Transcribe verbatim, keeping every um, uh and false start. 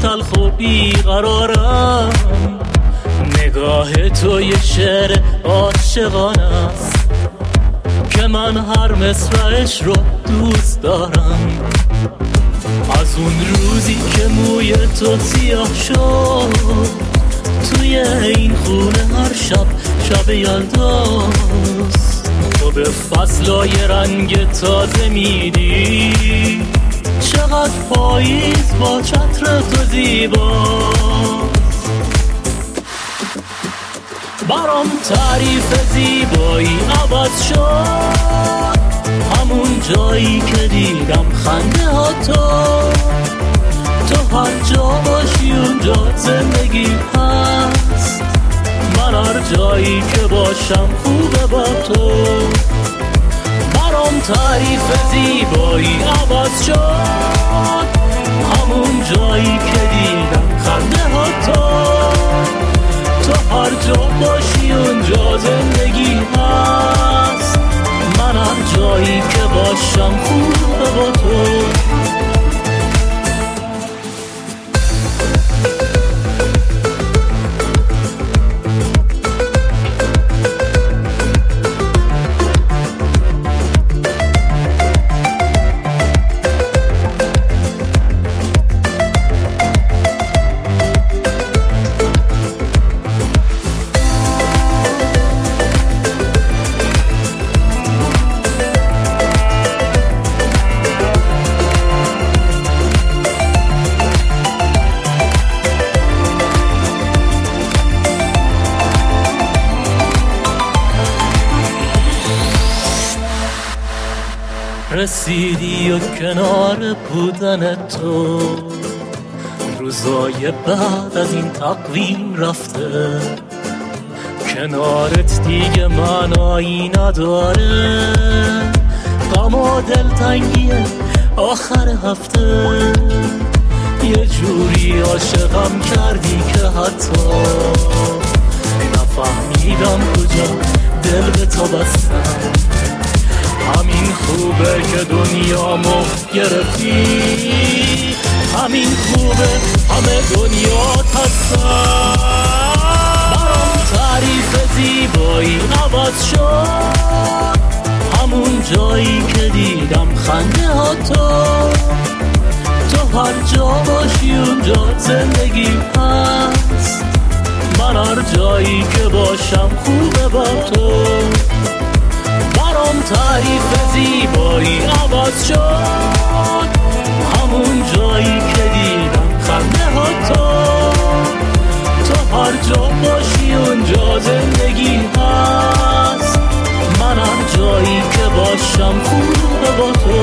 تلخ و بیقرارم، نگاه تو یه شعر عاشقانه است که من هر مصرعش رو دوست دارم. از اون روزی که موی تو سیاه شد توی این خونه هر شب شب یلداست، تو به فصلای رنگ تازه میدی، چقدر پاییز با چتر تو زیباست. برام تعریف زیبایی عوض شد همون جایی که دیدم خنده ها تو، تو هر جا باشی اونجا زندگی هست، من هر جایی که باشم خوبه با تو. برام تعریف زیبایی عوض شد همون جایی که دیدم خنده ها تو، تو هر جا باشی اونجا زندگی هست، من هر جایی که باشم خوبه با تو. رسیدی و کنار بودن تو روزای بعد از این تقویم رفته، کنارت دیگه معنایی نداره، غم و دلتنگی آخر هفته، یه جوری عاشقم کردی که حتی نفهمیدم کجا دل به تو بستم. همین خوبه که دنیامو گرفتی، همین خوبه همه دنیات هستن. برام تعریف زیبایی عوض شد همون جایی که دیدم خنده ها تو، تو هر جا باشی اونجا زندگی هست، من هر جایی که باشم خوبه با تو. برام تعریف زیبایی عوض شد همون جایی که دیدم خنده ها تو، تو هر جا باشی اونجا زندگی هست، من هر جایی که باشم خوبه با تو.